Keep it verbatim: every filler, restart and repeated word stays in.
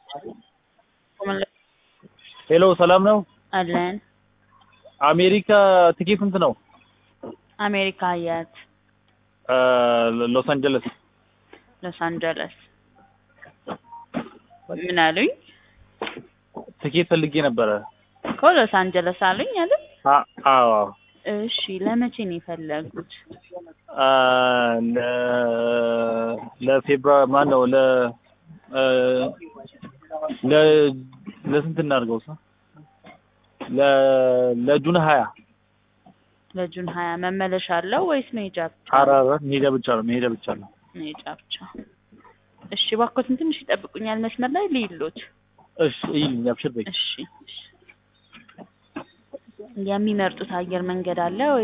ሄሎ ሰላም ነው አለን አሜሪካ ትኬት ስንት ነው? አሜሪካ የት? ሎስ አንጀለስ ሎስ አንጀለስ ምን አሉኝ? ትኬት ፈልጌ ነበረ እኮ ሎስ አንጀለስ አሉኝ አይደል? አዎ እሺ ለመቼ ነው የፈለጉት? አ ለ ለፌብሩዋሪ ማን ነው ለ ለ ለስንት እናድርገው ሰ ለ ለጁን ሃያ ለጁን ሃያ መመለሻ አለው ወይስ መሄጃ ብቻ? ኧረ መሄጃ ብቻ ነው መሄጃ ብቻ ነው መሄጃ ብቻ። እሺ እባክዎትን ትንሽ ይጠብቁኛል መስመር ላይ ልይሎት። እሺ ይልኝ አብሽር በይ። እሺ የሚመርጡት አየር መንገድ አለ ወይ?